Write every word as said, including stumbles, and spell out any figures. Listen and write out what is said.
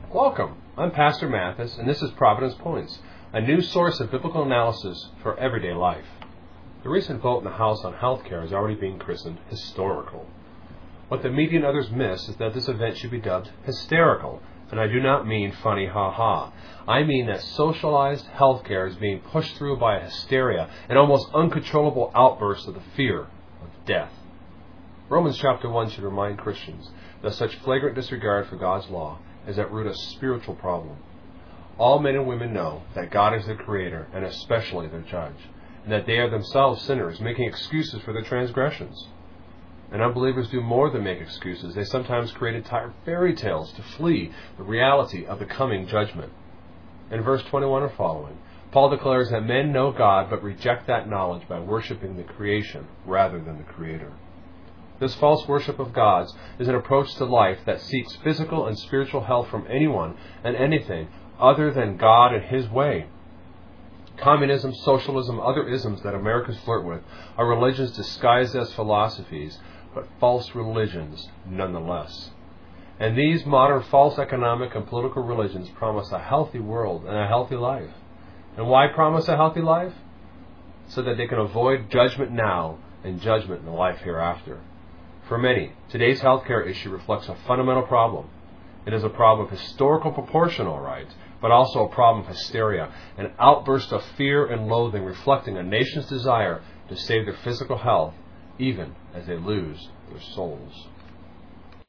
Welcome. I'm Pastor Mathis, and this is Providence Points, a new source of biblical analysis for everyday life. The recent vote in the House on health care is already being christened historical. What the media and others miss is that this event should be dubbed hysterical, and I do not mean funny ha-ha. I mean that socialized health care is being pushed through by a hysteria and almost uncontrollable outbursts of the fear of death. Romans chapter one should remind Christians that such flagrant disregard for God's law is at root a spiritual problem. All men and women know that God is their creator and especially their judge, and that they are themselves sinners making excuses for their transgressions. And unbelievers do more than make excuses. They sometimes create entire fairy tales to flee the reality of the coming judgment. In verse twenty-one and following, Paul declares that men know God but reject that knowledge by worshiping the creation rather than the Creator. This false worship of God's is an approach to life that seeks physical and spiritual health from anyone and anything other than God and His way. Communism, socialism, other isms that Americans flirt with are religions disguised as philosophies, but false religions nonetheless. And these modern false economic and political religions promise a healthy world and a healthy life. And why promise a healthy life? So that they can avoid judgment now and judgment in the life hereafter. For many, today's healthcare issue reflects a fundamental problem. It is a problem of historical proportion, all right, but also a problem of hysteria, an outburst of fear and loathing reflecting a nation's desire to save their physical health, even as they lose their souls.